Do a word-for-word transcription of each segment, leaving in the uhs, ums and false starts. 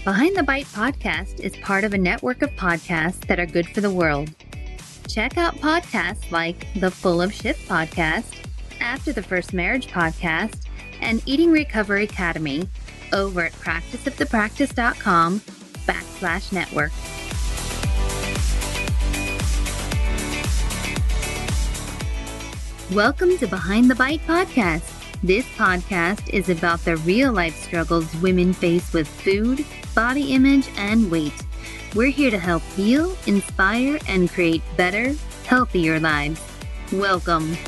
Behind the Bite podcast is part of a network of podcasts that are good for the world. Check out podcasts like the Full of Shit podcast, After the First Marriage podcast, and Eating Recovery Academy over at practiceofthepractice.com backslash network. Welcome to Behind the Bite podcast. This podcast is about the real-life struggles women face with food, body image, and weight. We're here to help heal, inspire, and create better, healthier lives. Welcome.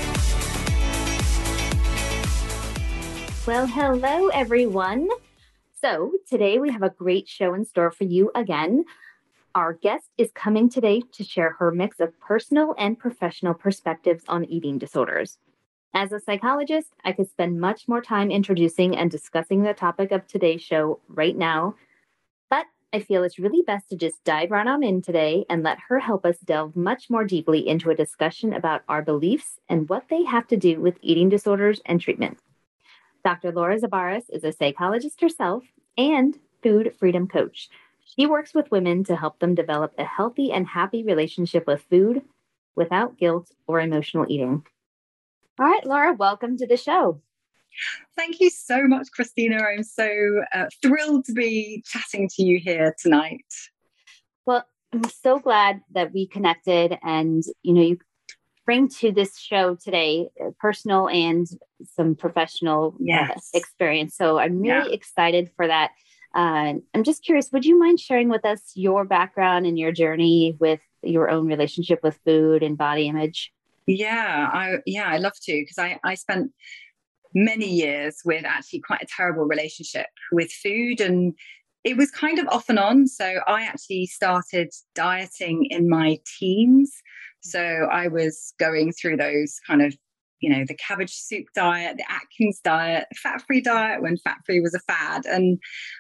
Well, hello, everyone. So today we have a great show in store for you again. Our guest is coming today to share her mix of personal and professional perspectives on eating disorders. As a psychologist, I could spend much more time introducing and discussing the topic of today's show right now, but I feel it's really best to just dive right on in today and let her help us delve much more deeply into a discussion about our beliefs and what they have to do with eating disorders and treatment. Doctor Laura Zabaras is a psychologist herself and food freedom coach. She works with women to help them develop a healthy and happy relationship with food without guilt or emotional eating. All right, Laura, welcome to the show. Thank you so much, Christina. I'm so uh, thrilled to be chatting to you here tonight. Well, I'm so glad that we connected and, you know, you bring to this show today personal and some professional yes. uh, experience. So I'm really yeah. excited for that. Uh, I'm just curious, would you mind sharing with us your background and your journey with your own relationship with food and body image? Yeah, I yeah, I love to, because I, I spent many years with actually quite a terrible relationship with food, and it was kind of off and on. So I actually started dieting in my teens. So I was going through those kind of, you know, the cabbage soup diet, the Atkins diet, fat-free diet when fat-free was a fad. And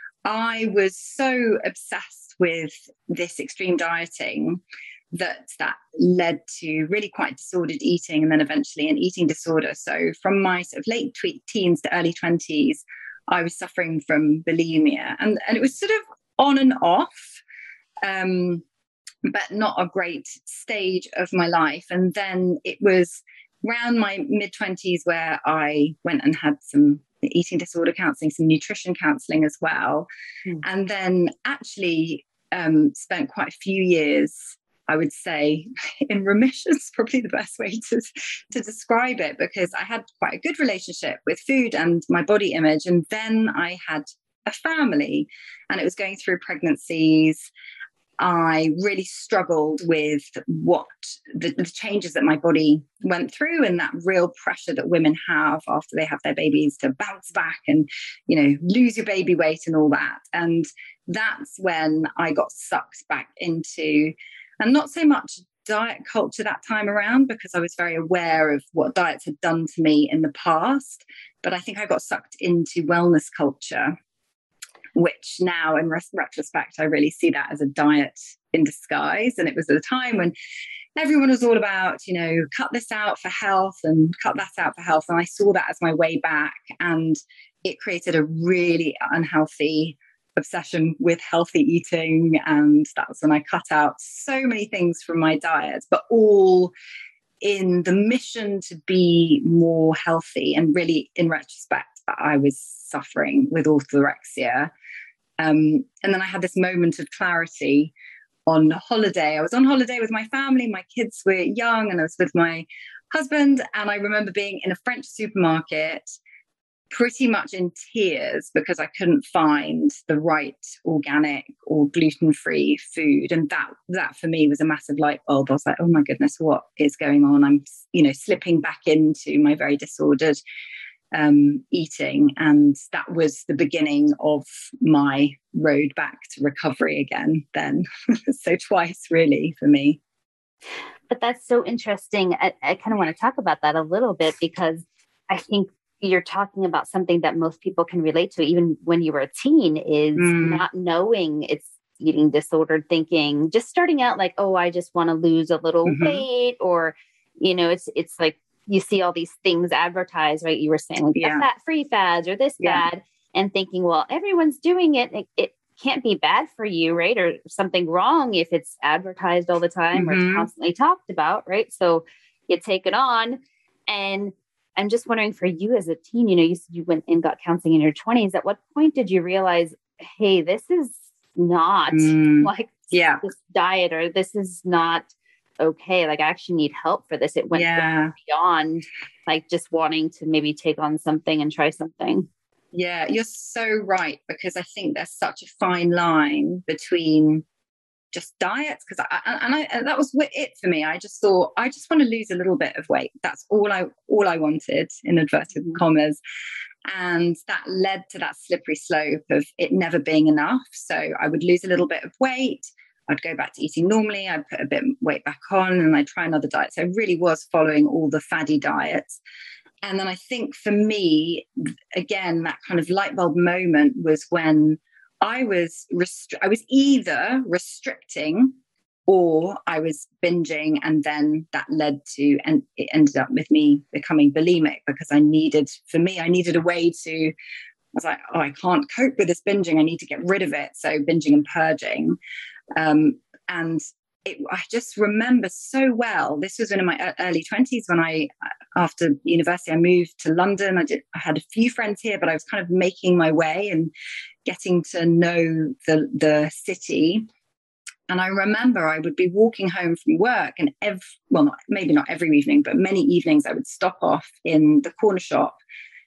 I was so obsessed with this extreme dieting that that led to really quite disordered eating and then eventually an eating disorder. So from my sort of late teens to early twenties, I was suffering from bulimia. And, and it was sort of on and off, um, but not a great stage of my life. And then it was around my mid-twenties where I went and had some eating disorder counselling, some nutrition counselling as well. Mm. And then actually um, spent quite a few years, I would say, in remission is probably the best way to, to describe it, because I had quite a good relationship with food and my body image. And then I had a family and it was going through pregnancies. I really struggled with what the, the changes that my body went through and that real pressure that women have after they have their babies to bounce back and, you know, lose your baby weight and all that. And that's when I got sucked back into, and not so much diet culture that time around, because I was very aware of what diets had done to me in the past. But I think I got sucked into wellness culture, which now in retrospect, I really see that as a diet in disguise. And it was at a time when everyone was all about, you know, cut this out for health and cut that out for health. And I saw that as my way back. And it created a really unhealthy obsession with healthy eating. And that's when I cut out so many things from my diet, but all in the mission to be more healthy. And really, in retrospect, I was suffering with orthorexia. Um, and then I had this moment of clarity on holiday. I was on holiday with my family. My kids were young and I was with my husband. And I remember being in a French supermarket pretty much in tears because I couldn't find the right organic or gluten-free food. And that, that for me was a massive light bulb. I was like, oh my goodness, what is going on? I'm, you know, slipping back into my very disordered um, eating. And that was the beginning of my road back to recovery again then. So twice really for me. But that's so interesting. I, I kind of want to talk about that a little bit, because I think you're talking about something that most people can relate to, even when you were a teen, is mm. not knowing it's eating disordered thinking, just starting out like, oh, I just want to lose a little mm-hmm. weight, or, you know, it's, it's like, you see all these things advertised, right? You were saying like yeah. the fat-free fads or this yeah. fad, and thinking, well, everyone's doing it. It, it can't be bad for you, right? Or something wrong if it's advertised all the time or it's Mm-hmm. constantly talked about, right? So you take it on. And I'm just wondering for you as a teen, you know, you said you went and got counseling in your twenties. At what point did you realize, hey, this is not Mm. like Yeah. this diet, or this is not okay. Like I actually need help for this. It went Yeah. beyond like just wanting to maybe take on something and try something. Yeah, you're so right, because I think there's such a fine line between just diets, because I and I and that was it for me. I just thought I just want to lose a little bit of weight. That's all I all I wanted, in inverted mm-hmm. commas. And that led to that slippery slope of it never being enough. So I would lose a little bit of weight. I'd go back to eating normally. I'd put a bit of weight back on and I'd try another diet. So I really was following all the faddy diets. And then I think for me, again, that kind of light bulb moment was when I was restri- I was either restricting or I was binging, and then that led to, and it ended up with me becoming bulimic, because I needed, for me, I needed a way to, I was like, oh, I can't cope with this binging. I need to get rid of it. So binging and purging. Um, and It, I just remember so well. This was in my early twenties when I, after university, I moved to London. I did. I had a few friends here, but I was kind of making my way and getting to know the the city. And I remember I would be walking home from work, and every, well, not, maybe not every evening, but many evenings, I would stop off in the corner shop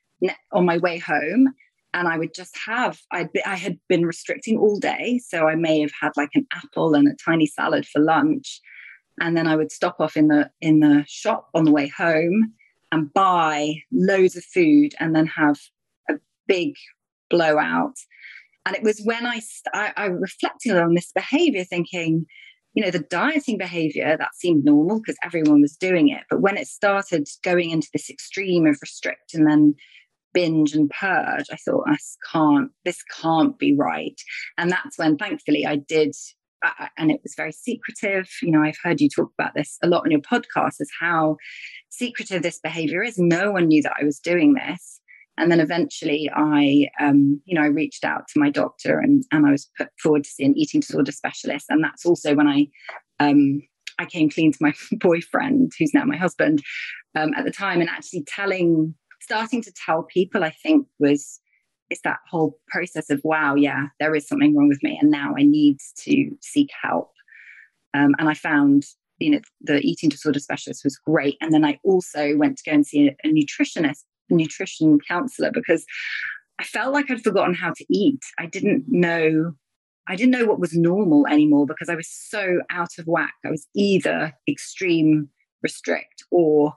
on my way home. And I would just have, I'd be, I had been restricting all day. So I may have had like an apple and a tiny salad for lunch. And then I would stop off in the in the shop on the way home and buy loads of food and then have a big blowout. And it was when I, I, I reflected on this behavior thinking, you know, the dieting behavior, that seemed normal because everyone was doing it. But when it started going into this extreme of restrict and then binge and purge, I thought, this can't, this can't be right. And that's when, thankfully, I did, uh, and it was very secretive. You know, I've heard you talk about this a lot on your podcast, is how secretive this behavior is. No one knew that I was doing this. And then eventually I, um, you know, I reached out to my doctor, and, and I was put forward to see an eating disorder specialist. And that's also when I, um, I came clean to my boyfriend, who's now my husband, um, at the time, and actually telling, starting to tell people, I think was, it's that whole process of, wow, yeah, there is something wrong with me. And now I need to seek help. Um, and I found, you know, the eating disorder specialist was great. And then I also went to go and see a, a nutritionist, a nutrition counselor, because I felt like I'd forgotten how to eat. I didn't know, I didn't know what was normal anymore, because I was so out of whack. I was either extreme restrict or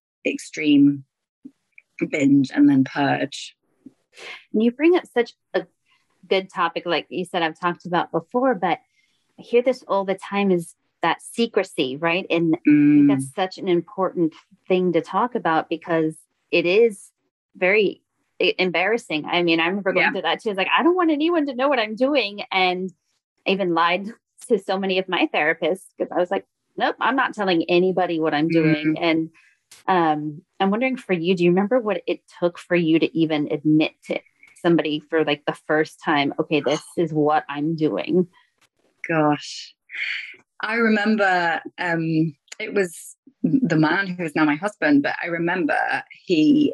extreme binge and then purge. And you bring up such a good topic, like you said, I've talked about before, but I hear this all the time, is that secrecy, right? And mm. I think that's such an important thing to talk about, because it is very embarrassing. I mean, I remember going yeah. through that too. It's like, I don't want anyone to know what I'm doing. And I even lied to so many of my therapists, because I was like, nope, I'm not telling anybody what I'm doing. Mm. And um, I'm wondering for you, do you remember what it took for you to even admit to somebody for like the first time, okay, this is what I'm doing? Gosh, I remember um, it was the man who is now my husband, but I remember he,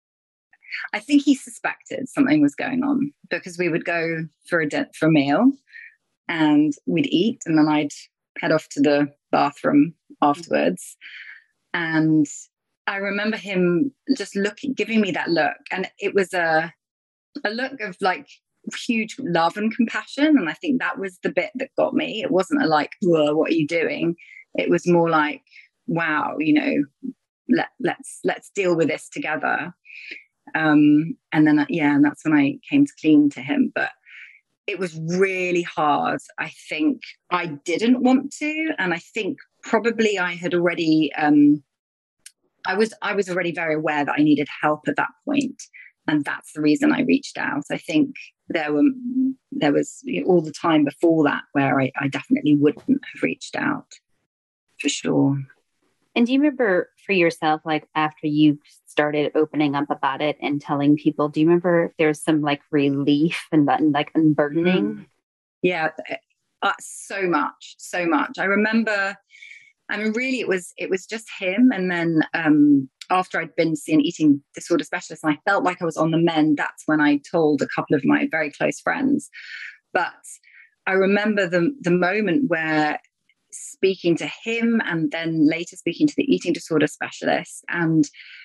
I think he suspected something was going on, because we would go for a, de- for a meal and we'd eat, and then I'd head off to the bathroom afterwards. And I remember him just looking, giving me that look. And it was a, a look of like huge love and compassion. And I think that was the bit that got me. It wasn't a like, whoa, what are you doing? It was more like, wow, you know, let, let's, let's deal with this together. Um, and then, yeah, and that's when I came to clean to him. But it was really hard. I think I didn't want to. And I think probably I had already, um, I was, I was already very aware that I needed help at that point. And that's the reason I reached out. I think there were, there was you know, all the time before that where I, I definitely wouldn't have reached out, for sure. And do you remember for yourself, like after you started opening up about it and telling people, do you remember if there was some like relief and, and like unburdening? Yeah, uh, so much, so much. I remember, I mean, really, it was it was just him. And then um, after I'd been to see an eating disorder specialist, and I felt like I was on the mend, that's when I told a couple of my very close friends. But I remember the the moment where speaking to him, and then later speaking to the eating disorder specialist, and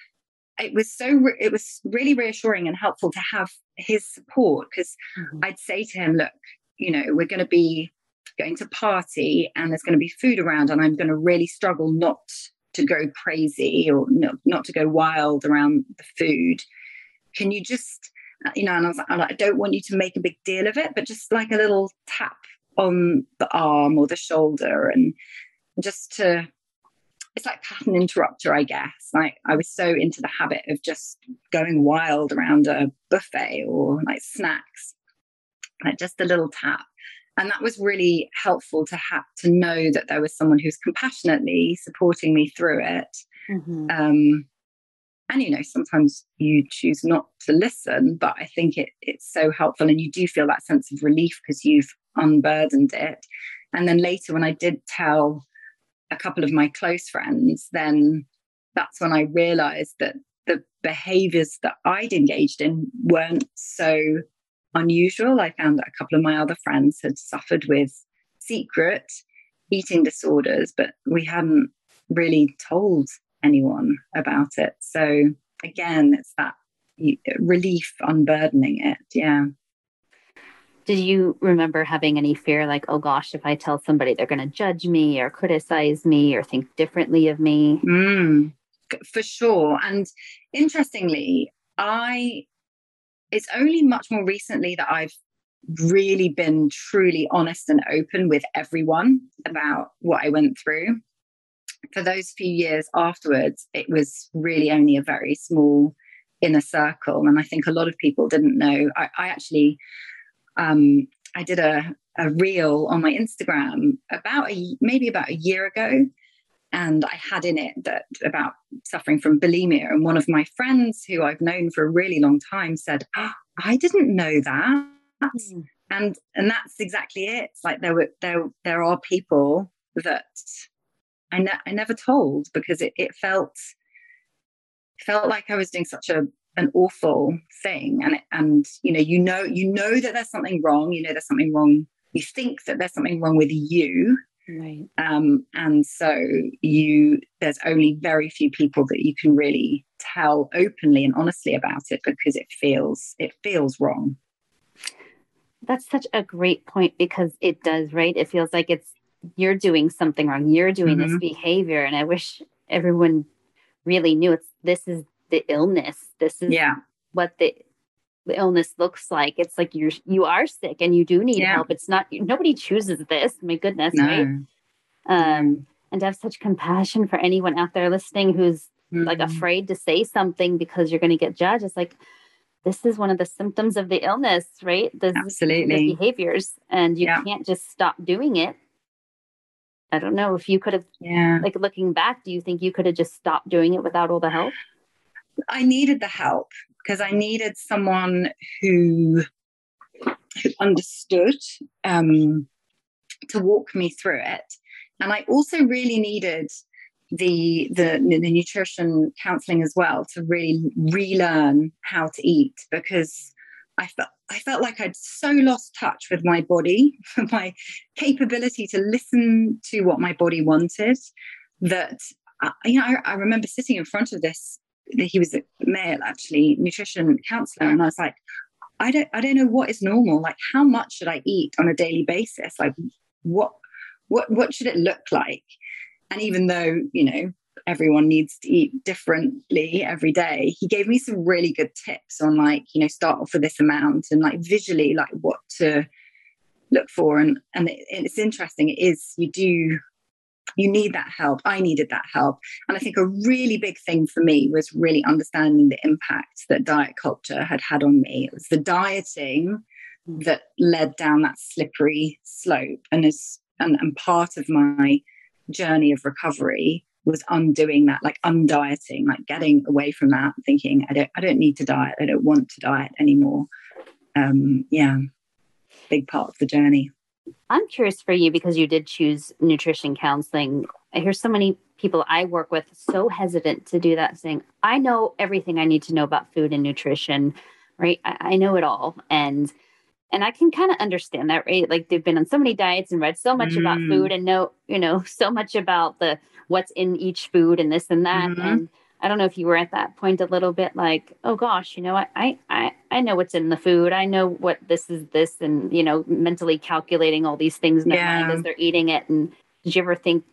it was so re- it was really reassuring and helpful to have his support, because mm-hmm. I'd say to him, look, you know, we're going to be going to party and there's going to be food around, and I'm going to really struggle not to go crazy or not, not to go wild around the food. Can you just, you know, and I was like, I don't want you to make a big deal of it, but just like a little tap on the arm or the shoulder, and just to, it's like pattern interrupter, I guess. Like I was so into the habit of just going wild around a buffet or like snacks, like just a little tap. And that was really helpful to have to know that there was someone who's compassionately supporting me through it. Mm-hmm. Um, and, you know, sometimes you choose not to listen, but I think it it's so helpful. And you do feel that sense of relief because you've unburdened it. And then later, when I did tell a couple of my close friends, then that's when I realized that the behaviors that I'd engaged in weren't so unusual. I found that a couple of my other friends had suffered with secret eating disorders, but we hadn't really told anyone about it. So again, it's that relief, unburdening it. Yeah. Did you remember having any fear, like, oh gosh, if I tell somebody, they're going to judge me or criticize me or think differently of me? Mm, for sure. And interestingly, I, it's only much more recently that I've really been truly honest and open with everyone about what I went through. For those few years afterwards, it was really only a very small inner circle. And I think a lot of people didn't know. I, I actually... Um, I did a, a reel on my Instagram about a, maybe about a year ago, and I had in it that about suffering from bulimia. And one of my friends who I've known for a really long time said, oh, I didn't know that. Mm. And and that's exactly it. It's like there were there there are people that I, ne- I never told because it, it felt felt like I was doing such a an awful thing. And, and, you know, you know, you know that there's something wrong, you know, there's something wrong. You think that there's something wrong with you. Right. Um, and so you, there's only very few people that you can really tell openly and honestly about it because it feels, it feels wrong. That's such a great point because it does, right? It feels like it's, you're doing something wrong. You're doing mm-hmm. this behavior. And I wish everyone really knew it's, this is the illness. This is yeah. what the, the illness looks like. It's like you're, you are sick and you do need yeah. help. It's not, nobody chooses this. My goodness. No. Right. Um, and to have such compassion for anyone out there listening, who's mm-hmm. like afraid to say something because you're going to get judged. It's like, this is one of the symptoms of the illness, right? This, Absolutely. The behaviors, and you yeah. can't just stop doing it. I don't know if you could have, yeah. like looking back, do you think you could have just stopped doing it without all the help? I needed the help because I needed someone who, who understood um, to walk me through it. And I also really needed the, the, the nutrition counseling as well to really relearn how to eat, because I felt, I felt like I'd so lost touch with my body, my capability to listen to what my body wanted, that, uh, you know, I, I remember sitting in front of this, he was a male, actually, nutrition counselor. And I was like, I don't, I don't know what is normal. Like, how much should I eat on a daily basis? Like, what, what, what should it look like? And even though, you know, everyone needs to eat differently every day, he gave me some really good tips on, like, you know, start off with this amount and like visually, like what to look for. And, and it, it's interesting. It is, you do, you need that help. I needed that help. And I think a really big thing for me was really understanding the impact that diet culture had had on me. It was the dieting that led down that slippery slope. And is and, and part of my journey of recovery was undoing that, like undieting, like getting away from that, thinking, I don't I don't need to diet. I don't want to diet anymore. Um, yeah, big part of the journey. I'm curious for you because you did choose nutrition counseling. I hear so many people I work with so hesitant to do that, saying, I know everything I need to know about food and nutrition, right? I, I know it all. And and I can kind of understand that, right? Like they've been on so many diets and read so much about food Mm. and know, you know, so much about the what's in each food and this and that. Mm-hmm. And I don't know if you were at that point a little bit like, oh gosh, you know, I I I know what's in the food. I know what this is this and, you know, mentally calculating all these things in their mind Yeah. as they're eating it. And did you ever think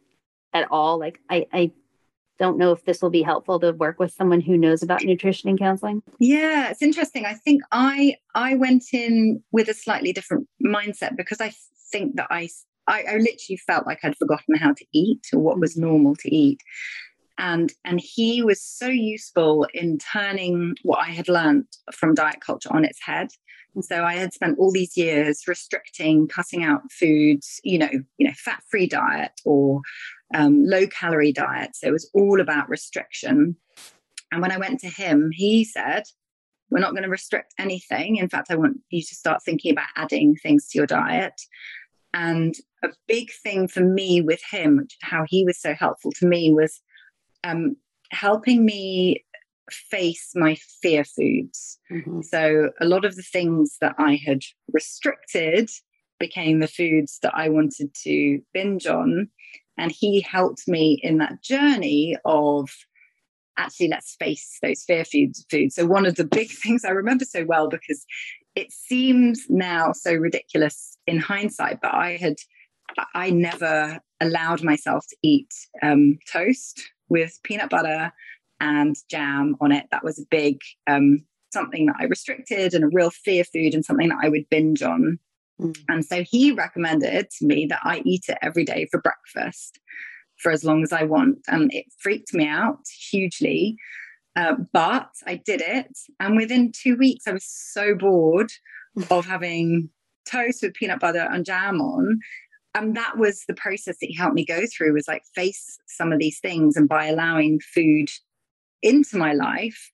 at all like I I don't know if this will be helpful to work with someone who knows about nutrition and counseling? Yeah, it's interesting. I think I I went in with a slightly different mindset because I think that I I, I literally felt like I'd forgotten how to eat or what was normal to eat. And and he was so useful in turning what I had learned from diet culture on its head. So I had spent all these years restricting, cutting out foods, you know, you know, fat-free diet or um, low-calorie diet. So it was all about restriction. And when I went to him, he said, we're not going to restrict anything. In fact, I want you to start thinking about adding things to your diet. And a big thing for me with him, how he was so helpful to me, was um, helping me face my fear foods. Mm-hmm. So a lot of the things that I had restricted became the foods that I wanted to binge on. And he helped me in that journey of actually, let's face those fear foods. Food. So one of the big things I remember so well, because it seems now so ridiculous in hindsight, but I had, I never allowed myself to eat um, toast with peanut butter and jam on it. That was a big um, something that I restricted and a real fear food and something that I would binge on. Mm. And so he recommended to me that I eat it every day for breakfast for as long as I want. And it freaked me out hugely. Uh, but I did it. And within two weeks, I was so bored of having toast with peanut butter and jam on. And that was the process that he helped me go through, was like face some of these things. And by allowing food into my life,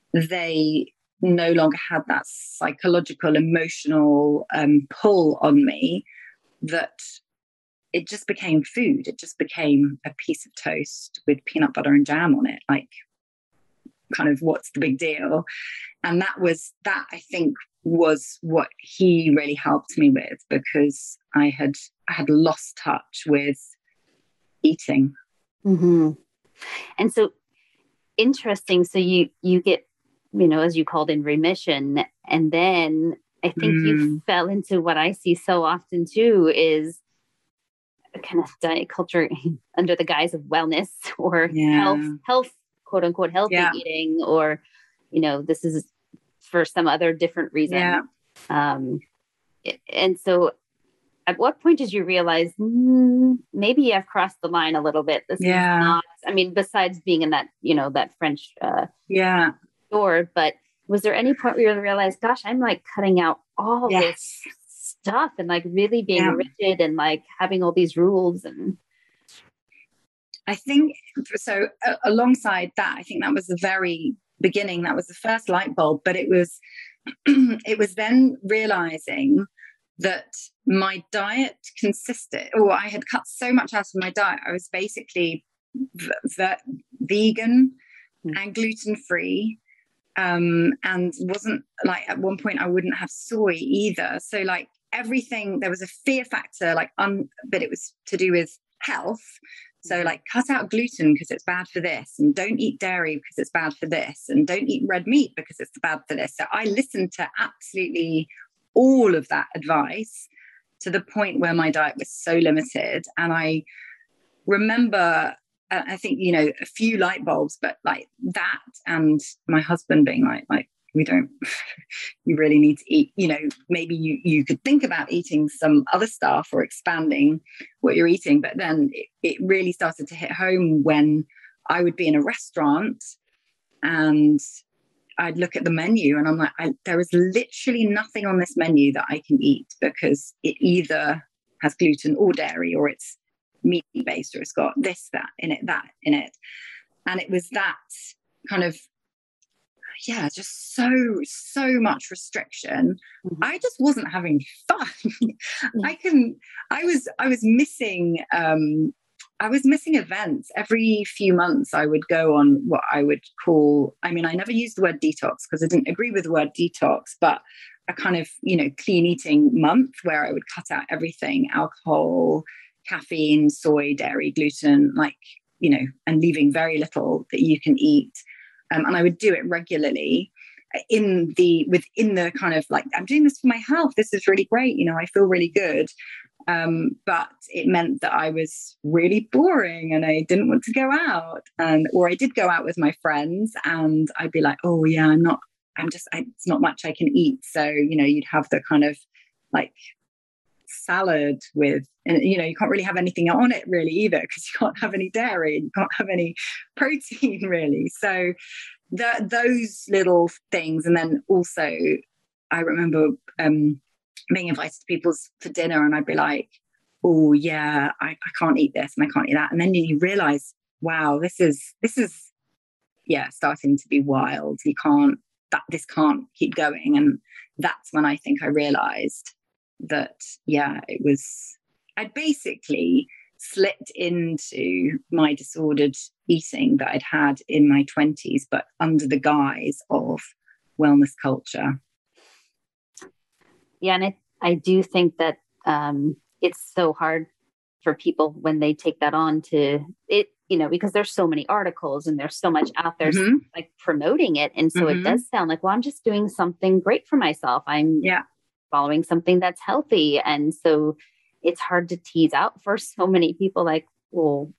they no longer had that psychological, emotional um, pull on me, that it just became food. It just became a piece of toast with peanut butter and jam on it. Like, kind of, what's the big deal? And that was, that I think was what he really helped me with, because I had, I had lost touch with eating. Mm-hmm. And so interesting. So you, you get, you know, as you called, in remission. And then I think mm. you fell into what I see so often too, is a kind of diet culture under the guise of wellness or yeah. health, health, quote unquote, healthy yeah. eating, or, you know, this is for some other different reason. Yeah. Um, and so at what point did you realize mm, maybe I've crossed the line a little bit? This yeah. is not, I mean, besides being in that, you know, that French uh, yeah. store, but was there any point where you realized, gosh, I'm like cutting out all yes. this stuff and like really being yeah. rigid and like having all these rules? And I think so uh, alongside that, I think that was the very beginning. That was the first light bulb, but it was, it was then realizing that my diet consisted, or I had cut so much out of my diet. I was basically v- v- vegan mm. and gluten-free. Um, and wasn't like, at one point I wouldn't have soy either. So like everything, there was a fear factor, like, un, but it was to do with health. So like, cut out gluten because it's bad for this, and don't eat dairy because it's bad for this, and don't eat red meat because it's bad for this. So I listened to absolutely all of that advice to the point where my diet was so limited. And I remember, uh, I think, you know, a few light bulbs, but like that, and my husband being like, like, we don't, you really need to eat, you know, maybe you, you could think about eating some other stuff or expanding what you're eating. But then it, it really started to hit home when I would be in a restaurant and I'd look at the menu and I'm like, I, there is literally nothing on this menu that I can eat, because it either has gluten or dairy, or it's meat based, or it's got this, that in it, that in it. And it was that kind of, yeah, just so, so much restriction. Mm-hmm. I just wasn't having fun. Mm-hmm. I couldn't, I was, I was missing, um, I was missing events. Every few months I would go on what I would call, I mean, I never used the word detox because I didn't agree with the word detox, but a kind of, you know, clean eating month where I would cut out everything, alcohol, caffeine, soy, dairy, gluten, like, you know, and leaving very little that you can eat. Um, and I would do it regularly in the, within the kind of like, I'm doing this for my health. This is really great. You know, I feel really good. Um, but it meant that I was really boring and I didn't want to go out, and, or I did go out with my friends and I'd be like, oh yeah, I'm not, I'm just, I, it's not much I can eat. So, you know, you'd have the kind of like salad with, and you know, you can't really have anything on it really either because you can't have any dairy, you can't have any protein really. So the, those little things. And then also I remember um, being invited to people's for dinner and I'd be like, oh yeah, I, I can't eat this and I can't eat that. And then you realize, wow, this is, this is, yeah, starting to be wild. You can't, that this can't keep going. And that's when I think I realized that, yeah, it was, I'd basically slipped into my disordered eating that I'd had in my twenties, but under the guise of wellness culture. Yeah, and I, I do think that um, it's so hard for people when they take that on to it, you know, because there's so many articles and there's so much out there mm-hmm. like promoting it. And so mm-hmm. it does sound like, well, I'm just doing something great for myself. I'm yeah. following something that's healthy. And so it's hard to tease out for so many people like, well,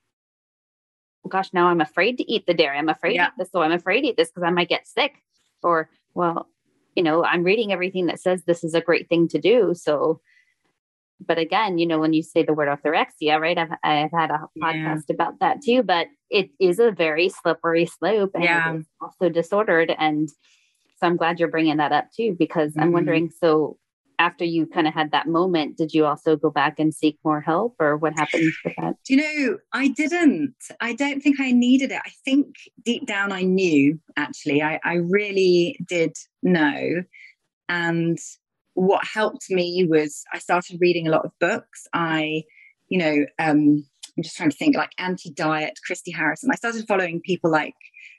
gosh, now I'm afraid to eat the dairy. I'm afraid yeah. to eat this. So I'm afraid to eat this because I might get sick. Or, well, you know, I'm reading everything that says this is a great thing to do. So, but again, you know, when you say the word orthorexia, right, I've, I've had a podcast yeah. about that too, but it is a very slippery slope and yeah. it is also disordered. And so I'm glad you're bringing that up too, because mm-hmm. I'm wondering, so after you kind of had that moment, did you also go back and seek more help or what happened with that? Do you know, I didn't. I don't think I needed it. I think deep down I knew, actually. I, I really did know. And what helped me was I started reading a lot of books. I, you know, um, I'm just trying to think like Anti-Diet, Christy Harrison. I started following people like,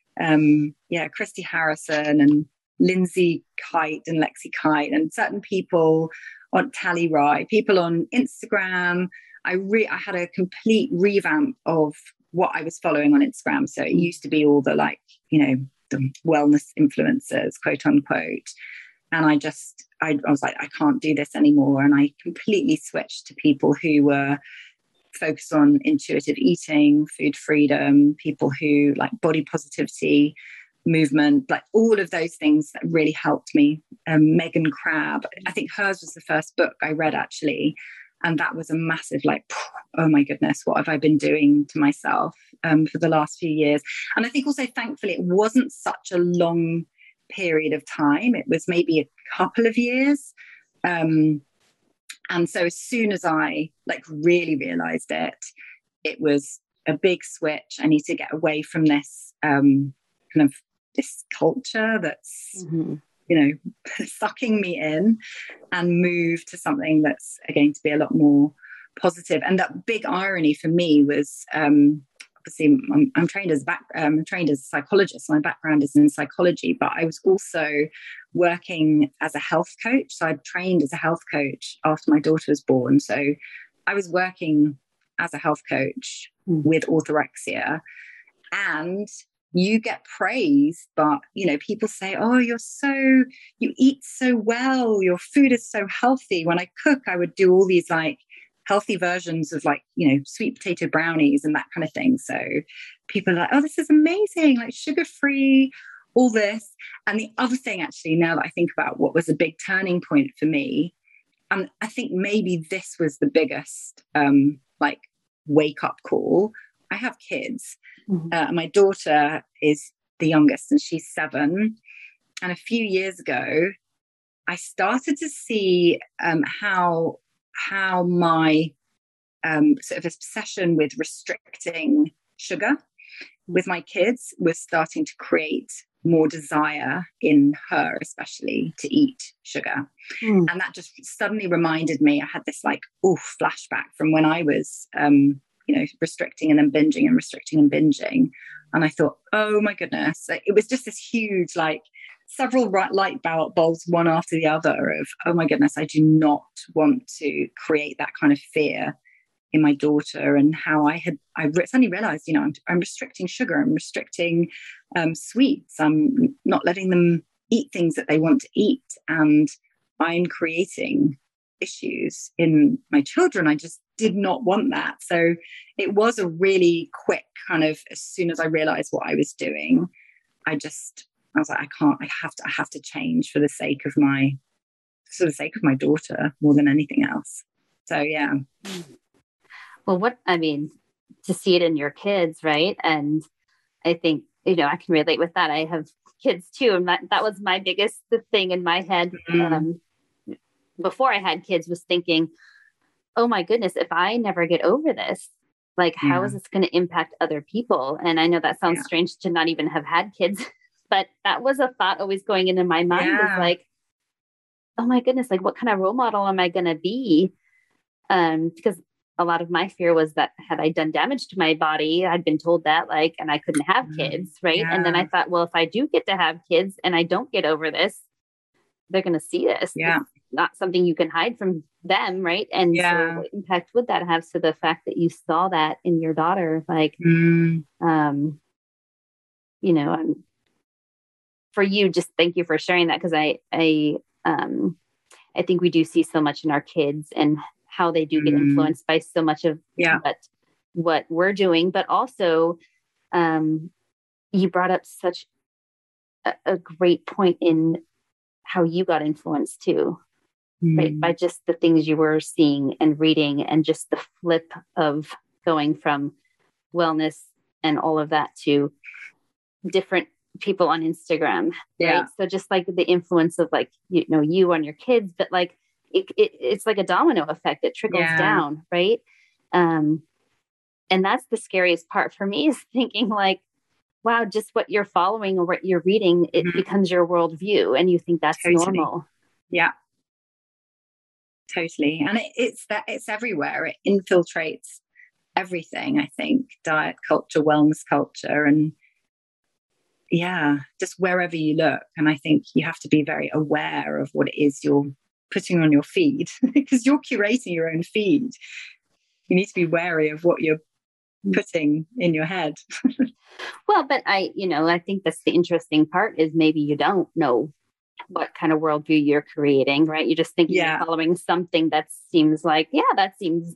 um, yeah, Christy Harrison and Lindsay Kite and Lexi Kite and certain people on Tally Rye, people on Instagram. I re- I had a complete revamp of what I was following on Instagram. So it used to be all the like, you know, the wellness influencers, quote unquote. And I just, I, I was like, I can't do this anymore. And I completely switched to people who were focused on intuitive eating, food freedom, people who like body positivity movement, like all of those things that really helped me. Um, Megan Crabb, I think hers was the first book I read actually. And that was a massive like, oh my goodness, what have I been doing to myself um, for the last few years? And I think also, thankfully, it wasn't such a long period of time. It was maybe a couple of years. Um, and so as soon as I like really realized it, it was a big switch. I need to get away from this um, kind of this culture that's, mm-hmm. you know, sucking me in and move to something that's going to be a lot more positive. And that big irony for me was, um, obviously I'm, I'm trained as back, um, I'm trained as a psychologist. So my background is in psychology, but I was also working as a health coach. So I trained as a health coach after my daughter was born. So I was working as a health coach mm. with orthorexia, and you get praised, but you know, people say, oh, you're so, you eat so well, your food is so healthy. When I cook, I would do all these like healthy versions of like, you know, sweet potato brownies and that kind of thing. So people are like, oh, this is amazing, like sugar-free, all this. And the other thing actually, now that I think about what was a big turning point for me, and I think maybe this was the biggest um, like wake up call. I have kids. Mm-hmm. Uh, my daughter is the youngest and she's seven. And a few years ago, I started to see um, how, how my um, sort of obsession with restricting sugar with my kids was starting to create more desire in her, especially to eat sugar. Mm. And that just suddenly reminded me, I had this like, oof, flashback from when I was, um, you know, restricting and then binging and restricting and binging. And I thought, oh my goodness, it was just this huge, like several light bulbs, one after the other of, oh my goodness, I do not want to create that kind of fear in my daughter. And how I had, I suddenly realized, you know, I'm, I'm restricting sugar, I'm restricting um, sweets, I'm not letting them eat things that they want to eat. And I'm creating issues in my children. I just did not want that. So it was a really quick kind of, as soon as I realized what I was doing, I just, I was like, I can't, I have to, I have to change for the sake of my, for the sake of my daughter more than anything else. So, yeah. Well, what, I mean, to see it in your kids, right? And I think, you know, I can relate with that. I have kids too. And that, that was my biggest thing in my head. Mm-hmm. Um, before I had kids, was thinking, oh my goodness, if I never get over this, like, yeah. how is this going to impact other people? And I know that sounds yeah. strange to not even have had kids, but that was a thought always going into my mind yeah. was like, oh my goodness, like what kind of role model am I going to be? Um, because a lot of my fear was that had I done damage to my body, I'd been told that, like, and I couldn't have kids. Right. Yeah. And then I thought, well, if I do get to have kids and I don't get over this, they're going to see this. Yeah. It's not something you can hide from them. Right. And yeah. so what impact would that have? So the fact that you saw that in your daughter, like, mm. um, you know, um, for you, just thank you for sharing that. Cause I, I, um, I think we do see so much in our kids and how they do get influenced by so much of yeah. what, what we're doing, but also, um, you brought up such a, a great point in how you got influenced too, mm. right? By just the things you were seeing and reading and just the flip of going from wellness and all of that to different people on Instagram, yeah. right? So just like the influence of like, you know, you on your kids, but like, It, it, it's like a domino effect. It trickles yeah. down. Right. Um, and that's the scariest part for me is thinking like, wow, just what you're following or what you're reading, it mm-hmm. becomes your worldview and you think that's totally. normal. Yeah, totally. And it, it's that it's everywhere. It infiltrates everything. I think diet culture, wellness culture, and yeah, just wherever you look. And I think you have to be very aware of what it is you're putting on your feed because you're curating your own feed. You need to be wary of what you're putting in your head. Well, but I, you know, I think that's the interesting part is maybe you don't know what kind of worldview you're creating, right? You're just thinking yeah. you're following something that seems like, yeah, that seems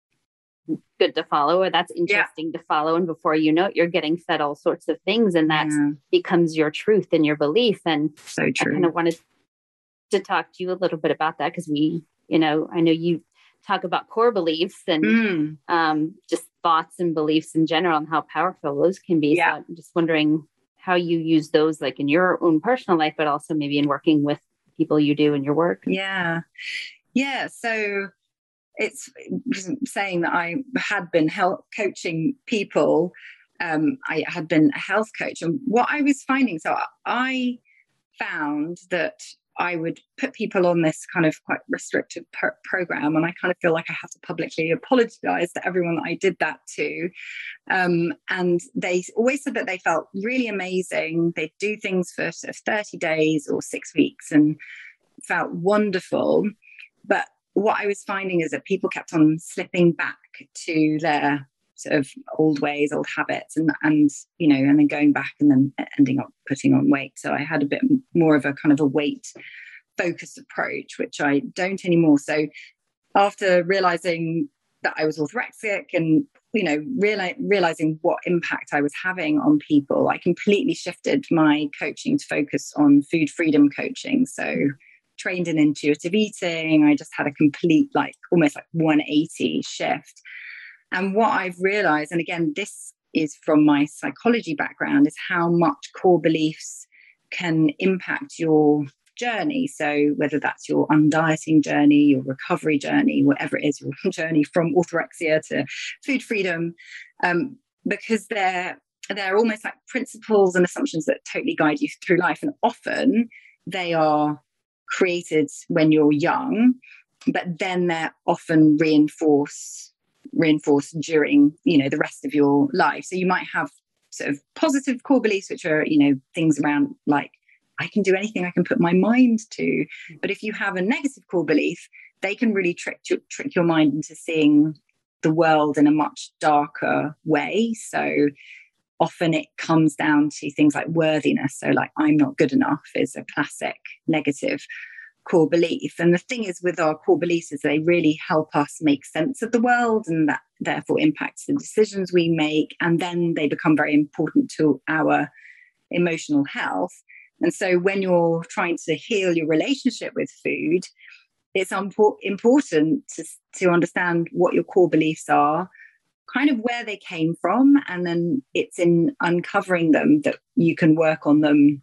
good to follow, or that's interesting yeah. to follow. And before you know it, you're getting fed all sorts of things and that yeah. becomes your truth and your belief. And so true. I kind of wanted to talk to you a little bit about that because we, you know, I know you talk about core beliefs and mm. um, just thoughts and beliefs in general and how powerful those can be. Yeah. So I'm just wondering how you use those like in your own personal life, but also maybe in working with people you do in your work. Yeah. Yeah. So it's saying that I had been health coaching people. Um, I had been a health coach, and what I was finding, so I found that I would put people on this kind of quite restrictive per- program. And I kind of feel like I have to publicly apologize to everyone that I did that to. Um, and they always said that they felt really amazing. They'd do things for sort of thirty days or six weeks and felt wonderful. But what I was finding is that people kept on slipping back to their sort of old ways, old habits, and, and, you know, and then going back and then ending up putting on weight. So I had a bit more of a kind of a weight focused approach, which I don't anymore. So after realizing that I was orthorexic and, you know, reali- realizing what impact I was having on people, I completely shifted my coaching to focus on food freedom coaching. So trained in intuitive eating. I just had a complete, like almost like one eighty shift. And what I've realized, and again, this is from my psychology background, is how much core beliefs can impact your journey. So whether that's your undieting journey, your recovery journey, whatever it is, your journey from orthorexia to food freedom, um, because they're they're almost like principles and assumptions that totally guide you through life. And often they are created when you're young, but then they're often reinforced reinforced during, you know, the rest of your life. So you might have sort of positive core beliefs, which are, you know, things around like, I can do anything I can put my mind to. But if you have a negative core belief, they can really trick your, trick your mind into seeing the world in a much darker way. So often it comes down to things like worthiness. So like, I'm not good enough is a classic negative core belief. And the thing is with our core beliefs is they really help us make sense of the world, and that therefore impacts the decisions we make. And then they become very important to our emotional health. And so when you're trying to heal your relationship with food, it's impor- important to, to understand what your core beliefs are, kind of where they came from, and then it's in uncovering them that you can work on them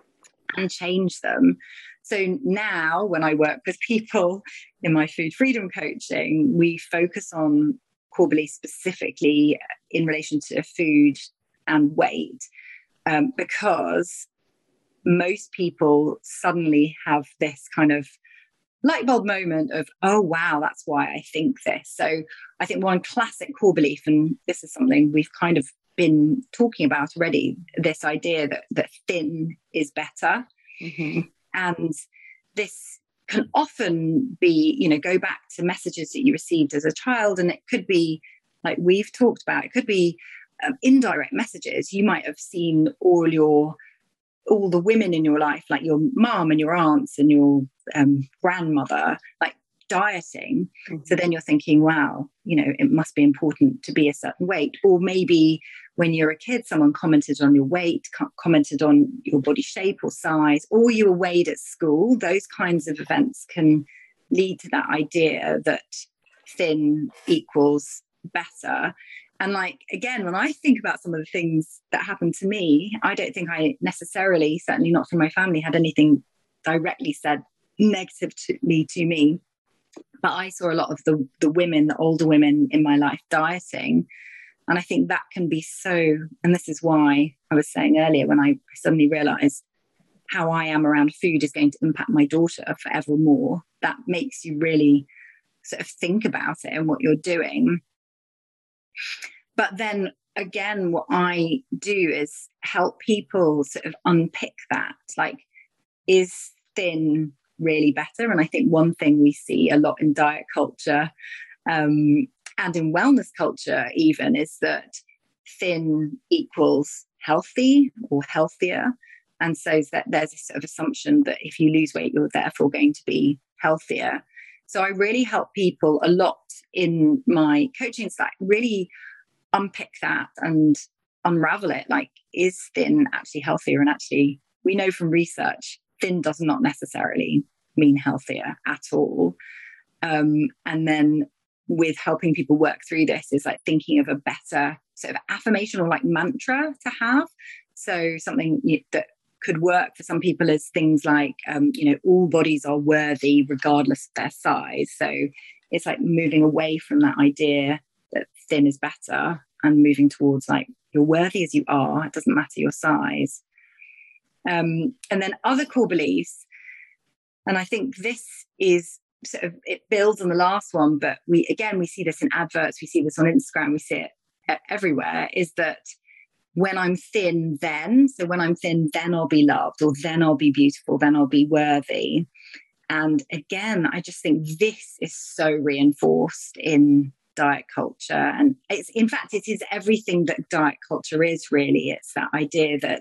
and change them. So now when I work with people in my food freedom coaching, we focus on core beliefs specifically in relation to food and weight, um, because most people suddenly have this kind of light bulb moment of, oh, wow, that's why I think this. So I think one classic core belief, and this is something we've kind of been talking about already, this idea that, that thin is better. Mm-hmm. And this can often be, you know, go back to messages that you received as a child. And it could be, like we've talked about, it could be um, indirect messages. You might have seen all your all the women in your life, like your mom and your aunts and your um, grandmother, like dieting. Mm-hmm. So then you're thinking, wow, you know, it must be important to be a certain weight. Or maybe when you're a kid, someone commented on your weight, co- commented on your body shape or size, or you were weighed at school. Those kinds of events can lead to that idea that thin equals better. And like, again, when I think about some of the things that happened to me, I don't think I necessarily, certainly not from my family, had anything directly said negatively to me. But I saw a lot of the, the women, the older women in my life dieting. And I think that can be so, and this is why I was saying earlier, when I suddenly realized how I am around food is going to impact my daughter forevermore, that makes you really sort of think about it and what you're doing. But then again, what I do is help people sort of unpick that. Like, is thin really better? And I think one thing we see a lot in diet culture um, and in wellness culture even is that thin equals healthy or healthier. And so that there's a sort of assumption that if you lose weight, you're therefore going to be healthier. So I really help people a lot in my coaching stack, really unpick that and unravel it. Like, is thin actually healthier? And actually, we know from research, thin does not necessarily mean healthier at all. Um, and then with helping people work through this is like thinking of a better sort of affirmation or like mantra to have. So something that could work for some people is things like, um, you know, all bodies are worthy regardless of their size. So it's like moving away from that idea that thin is better and moving towards like, you're worthy as you are. It doesn't matter your size. Um, and then other core beliefs. And I think this is sort of, it builds on the last one, but we, again, we see this in adverts, we see this on Instagram, we see it everywhere, is that when I'm thin, then, so when I'm thin, then I'll be loved, or then I'll be beautiful, then I'll be worthy. And again, I just think this is so reinforced in diet culture. And it's, in fact, it is everything that diet culture is really. It's that idea that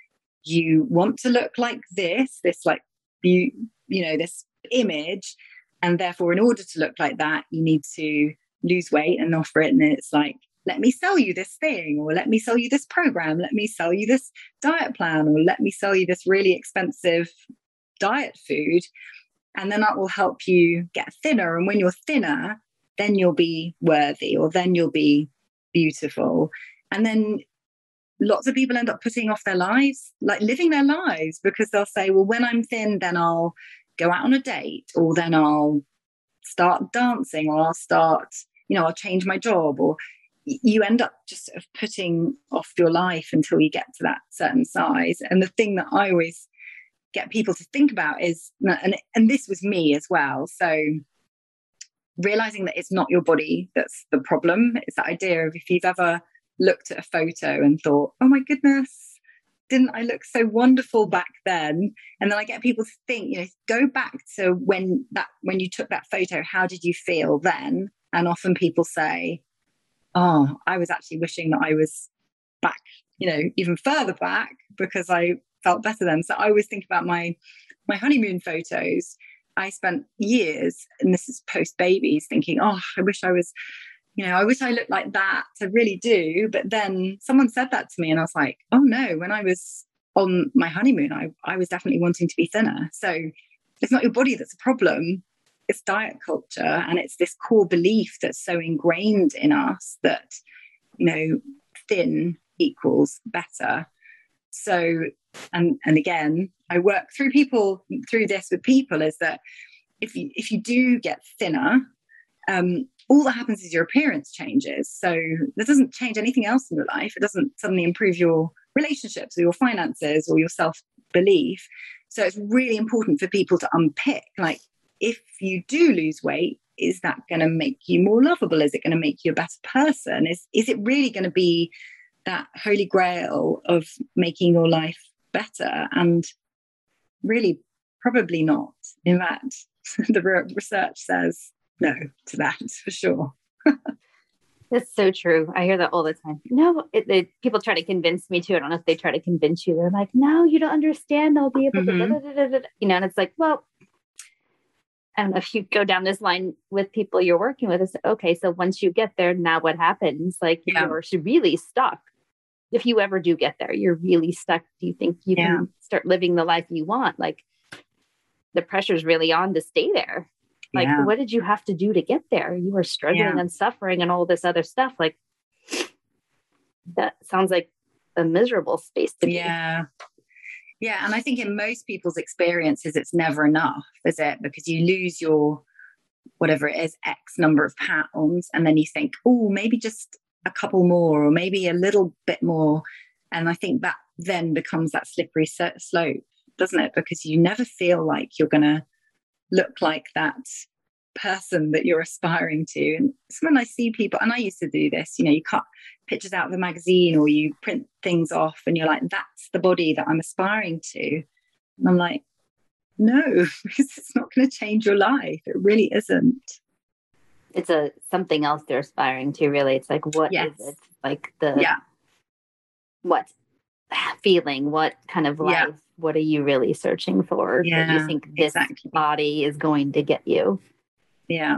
you want to look like this, this like, you, you know, this image. And therefore, in order to look like that, you need to lose weight and offer it. And it's like, let me sell you this thing, or let me sell you this program, let me sell you this diet plan, or let me sell you this really expensive diet food. And then that will help you get thinner. And when you're thinner, then you'll be worthy, or then you'll be beautiful. And then lots of people end up putting off their lives, like living their lives, because they'll say, well, when I'm thin, then I'll go out on a date, or then I'll start dancing, or I'll start, you know, I'll change my job, or, you end up just sort of putting off your life until you get to that certain size. And the thing that I always get people to think about is, and, and this was me as well, so realizing that it's not your body that's the problem. It's that idea of, if you've ever looked at a photo and thought, oh my goodness, didn't I look so wonderful back then? And then I get people to think, you know, go back to when that when you took that photo, how did you feel then? And often people say, oh, I was actually wishing that I was back, you know, even further back, because I felt better then. So I always think about my my honeymoon photos. I spent years, and this is post babies, thinking, oh, I wish I was, you know, I wish I looked like that. I really do. But then someone said that to me, and I was like, oh no, when I was on my honeymoon, I, I was definitely wanting to be thinner. So it's not your body that's a problem. It's diet culture. And it's this core belief that's so ingrained in us that, you know, thin equals better. So, and and again, I work through people through this with people, is that if you if you do get thinner, um, all that happens is your appearance changes. So that doesn't change anything else in your life. It doesn't suddenly improve your relationships or your finances or your self-belief. So it's really important for people to unpick, like, if you do lose weight, is that going to make you more lovable? Is it going to make you a better person? Is is it really going to be that holy grail of making your life better? And really, probably not. In fact, the research says no to that, for sure. That's so true. I hear that all the time. No, it, it, people try to convince me too. I don't know if they try to convince you. They're like, no, you don't understand. I'll be able to, Mm-hmm. da, da, da, da, da. You know, and it's like, well, I don't know if you go down this line with people you're working with. It's okay. So once you get there, now what happens? Like, Yeah. you're really stuck. If you ever do get there, you're really stuck. Do you think you Yeah. can start living the life you want? Like, the pressure's really on to stay there. Like, Yeah. what did you have to do to get there? You were struggling Yeah. and suffering and all this other stuff. Like, that sounds like a miserable space to be. Yeah. Yeah. And I think in most people's experiences, it's never enough, is it? Because you lose your, whatever it is, X number of pounds. And then you think, oh, maybe just a couple more, or maybe a little bit more. And I think that then becomes that slippery slope, doesn't it? Because you never feel like you're going to look like that person that you're aspiring to. And it's when I see people, and I used to do this, you know, you cut pictures out of a magazine or you print things off and you're like, that's the body that I'm aspiring to. And I'm like, no, because it's not going to change your life. It really isn't. It's a something else they're aspiring to, really. It's like, what Yes. is it? Like the, Yeah. what feeling, what kind of life, Yeah. what are you really searching for? Yeah, that you think this exactly. body is going to get you? Yeah.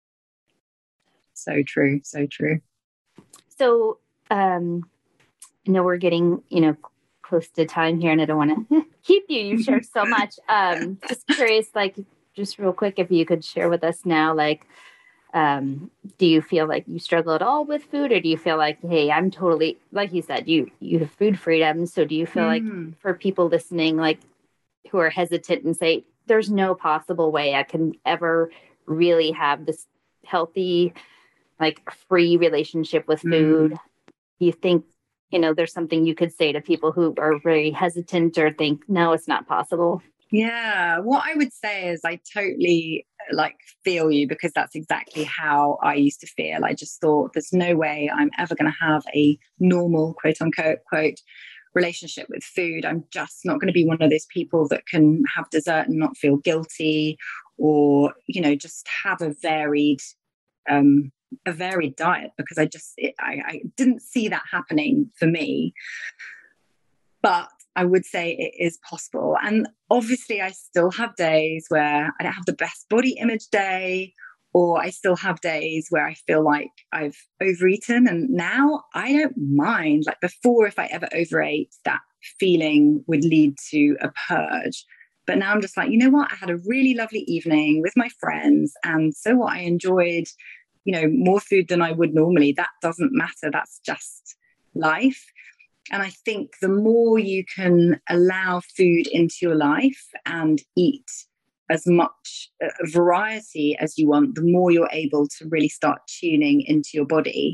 So true. So true. So, um, I know we're getting, you know, close to time here, and I don't want to keep you. You've shared so much. Um, just curious, like, just real quick, if you could share with us now, like, um, do you feel like you struggle at all with food, or do you feel like, hey, I'm totally, like you said, you you have food freedom. So do you feel Mm. like, for people listening, like, who are hesitant and say, there's no possible way I can ever really have this healthy, like, free relationship with food? Mm. Do you think, you know, there's something you could say to people who are very hesitant or think, no, it's not possible? Yeah, what I would say is I totally like feel you, because that's exactly how I used to feel. I just thought, there's no way I'm ever going to have a normal, quote unquote, quote, relationship with food. I'm just not going to be one of those people that can have dessert and not feel guilty, or, you know, just have a varied, um, a varied diet, because I just, it, I, I didn't see that happening for me. But I would say it is possible. And obviously I still have days where I don't have the best body image day, or I still have days where I feel like I've overeaten. And now I don't mind. Like, before, if I ever overate, that feeling would lead to a purge. But now I'm just like, you know what? I had a really lovely evening with my friends. And so what? I enjoyed, you know, more food than I would normally. That doesn't matter. That's just life. And I think the more you can allow food into your life and eat as much variety as you want, the more you're able to really start tuning into your body.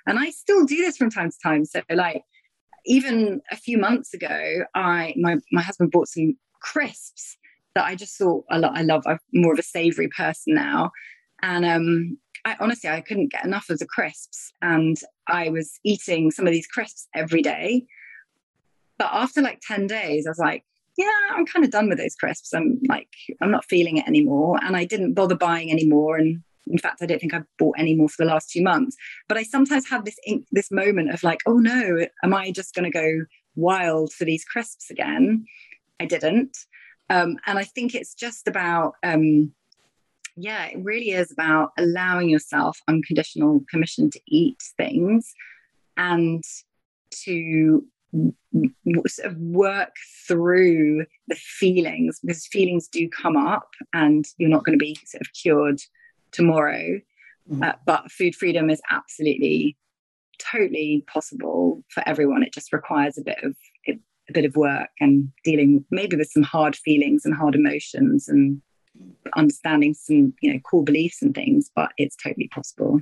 And I still do this from time to time. So like, even a few months ago, I my my husband bought some crisps that I just thought a lot. I love. I'm more of a savory person now, and um, I honestly I couldn't get enough of the crisps, and I was eating some of these crisps every day. But after like ten days, I was like, yeah, I'm kind of done with those crisps. I'm like, I'm not feeling it anymore, and I didn't bother buying anymore. And in fact, I don't think I've bought any more for the last two months. But I sometimes have this this moment of like, oh no, am I just going to go wild for these crisps again? I didn't. Um, and I think it's just about, um, yeah, it really is about allowing yourself unconditional permission to eat things and to sort of work through the feelings, because feelings do come up and you're not going to be sort of cured tomorrow. Mm-hmm. Uh, but food freedom is absolutely totally possible for everyone. It just requires a bit of a, a bit of work and dealing maybe with some hard feelings and hard emotions and understanding some, you know, core beliefs and things, but it's totally possible.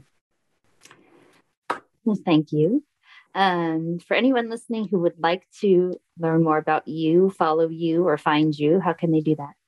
Well, thank you. And for anyone listening who would like to learn more about you, follow you, or find you, how can they do that?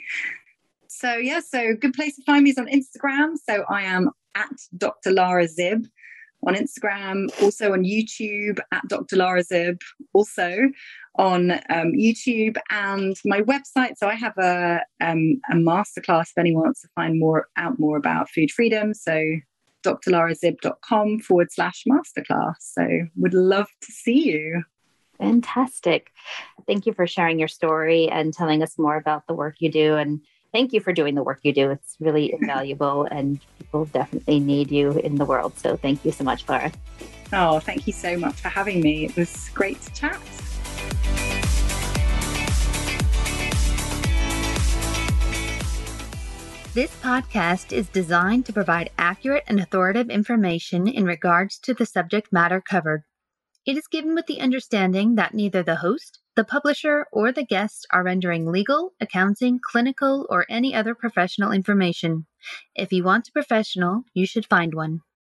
So, yeah, so good place to find me is on Instagram. So I am at Doctor Lara Zib on Instagram, also on YouTube at Doctor Lara Zib, also on um, YouTube, and my website. So I have a, um, a masterclass if anyone wants to find more out more about food freedom. So drlarazib.com forward slash masterclass. So would love to see you. Fantastic. Thank you for sharing your story and telling us more about the work you do. And thank you for doing the work you do. It's really invaluable and people definitely need you in the world. So thank you so much, Lara. Oh, thank you so much for having me. It was great to chat. This podcast is designed to provide accurate and authoritative information in regards to the subject matter covered. It is given with the understanding that neither the host, the publisher, or the guest are rendering legal, accounting, clinical, or any other professional information. If you want a professional, you should find one.